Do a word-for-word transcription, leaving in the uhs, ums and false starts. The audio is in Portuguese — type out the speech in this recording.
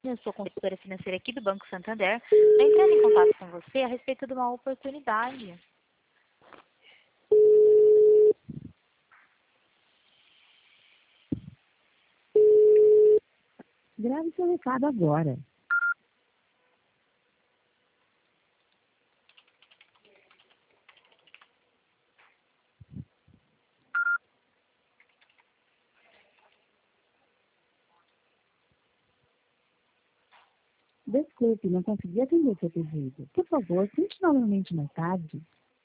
Eu sou consultora financeira aqui do Banco Santander. Estou entrando em contato com você a respeito de uma oportunidade. Grave seu recado agora. Desculpe, não consegui atender seu pedido. Por favor, tente novamente mais tarde.